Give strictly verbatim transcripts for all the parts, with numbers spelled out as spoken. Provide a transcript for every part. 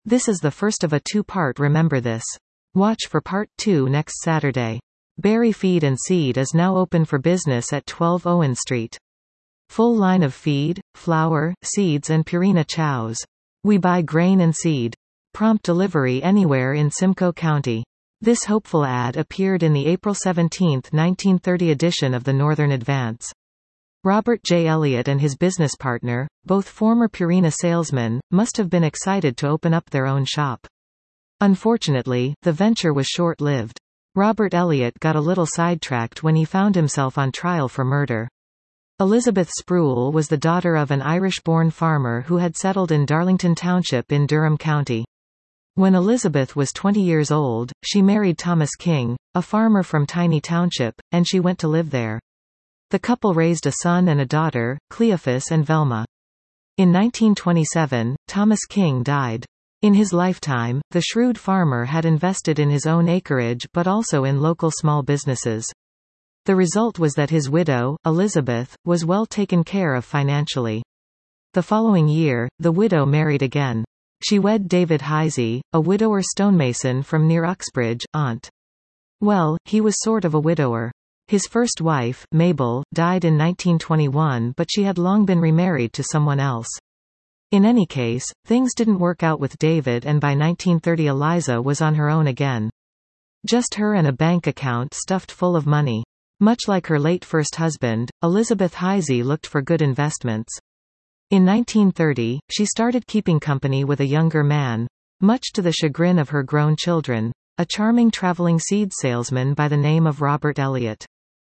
This is the first of a two-part Remember This. Watch for part two next Saturday. Barry Feed and Seed is now open for business at twelve Owen Street. Full line of feed, flour, seeds and Purina chows. We buy grain and seed. Prompt delivery anywhere in Simcoe County. This hopeful ad appeared in the April seventeenth nineteen thirty edition of the Northern Advance. Robert J. Elliott and his business partner, both former Purina salesmen, must have been excited to open up their own shop. Unfortunately, the venture was short-lived. Robert Elliott got a little sidetracked when he found himself on trial for murder. Elizabeth Sproul was the daughter of an Irish-born farmer who had settled in Darlington Township in Durham County. When Elizabeth was twenty years old, she married Thomas King, a farmer from Tiny Township, and she went to live there. The couple raised a son and a daughter, Cleophas and Velma. In nineteen twenty-seven, Thomas King died. In his lifetime, the shrewd farmer had invested in his own acreage but also in local small businesses. The result was that his widow, Elizabeth, was well taken care of financially. The following year, the widow married again. She wed David Heisey, a widower stonemason from near Uxbridge, Aunt. Well, he was sort of a widower. His first wife, Mabel, died in nineteen twenty-one, but she had long been remarried to someone else. In any case, things didn't work out with David, and by nineteen thirty Eliza was on her own again. Just her and a bank account stuffed full of money. Much like her late first husband, Elizabeth Heisey looked for good investments. In nineteen thirty, she started keeping company with a younger man, much to the chagrin of her grown children, a charming traveling seed salesman by the name of Robert Elliott.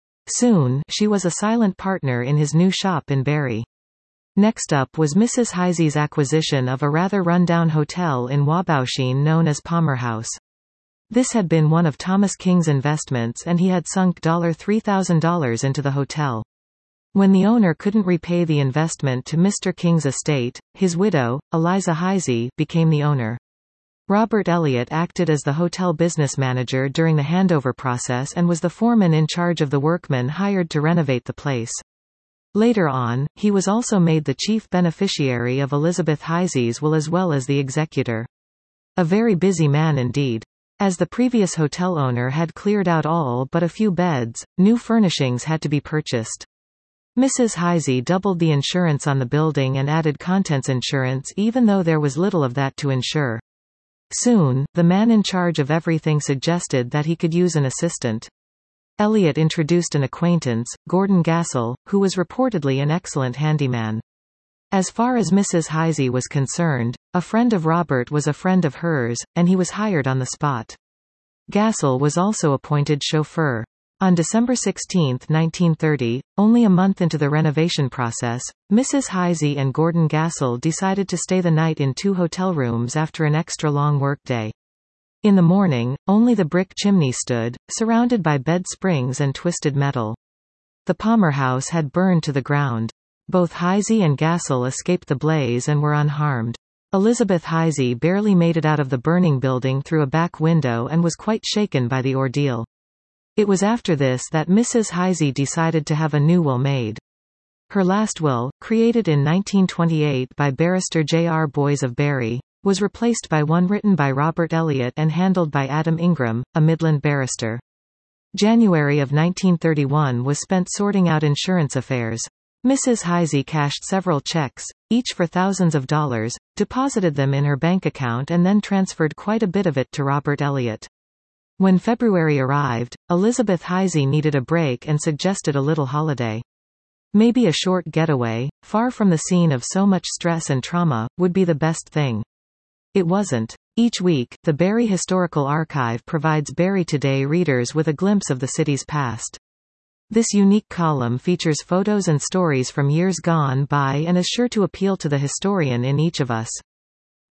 Soon, she was a silent partner in his new shop in Barry. Next up was Missus Heisey's acquisition of a rather run-down hotel in Wabauchene known as Palmer House. This had been one of Thomas King's investments, and he had sunk three thousand dollars into the hotel. When the owner couldn't repay the investment to Mister King's estate, his widow, Eliza Heisey, became the owner. Robert Elliott acted as the hotel business manager during the handover process and was the foreman in charge of the workmen hired to renovate the place. Later on, he was also made the chief beneficiary of Elizabeth Heisey's will as well as the executor. A very busy man indeed. As the previous hotel owner had cleared out all but a few beds, new furnishings had to be purchased. Missus Heisey doubled the insurance on the building and added contents insurance even though there was little of that to insure. Soon, the man in charge of everything suggested that he could use an assistant. Elliott introduced an acquaintance, Gordon Gassel, who was reportedly an excellent handyman. As far as Missus Heisey was concerned, a friend of Robert was a friend of hers, and he was hired on the spot. Gassel was also appointed chauffeur. On December sixteenth nineteen thirty, only a month into the renovation process, Missus Heisey and Gordon Gassel decided to stay the night in two hotel rooms after an extra-long workday. In the morning, only the brick chimney stood, surrounded by bed springs and twisted metal. The Palmer House had burned to the ground. Both Heisey and Gassel escaped the blaze and were unharmed. Elizabeth Heisey barely made it out of the burning building through a back window and was quite shaken by the ordeal. It was after this that Missus Heisey decided to have a new will made. Her last will, created in nineteen twenty-eight by barrister J R Boys of Barry, was replaced by one written by Robert Elliott and handled by Adam Ingram, a Midland barrister. January of nineteen thirty-one was spent sorting out insurance affairs. Missus Heisey cashed several checks, each for thousands of dollars, deposited them in her bank account and then transferred quite a bit of it to Robert Elliott. When February arrived, Elizabeth Heisey needed a break and suggested a little holiday. Maybe a short getaway, far from the scene of so much stress and trauma, would be the best thing. It wasn't. Each week, the Barry Historical Archive provides Barry Today readers with a glimpse of the city's past. This unique column features photos and stories from years gone by and is sure to appeal to the historian in each of us.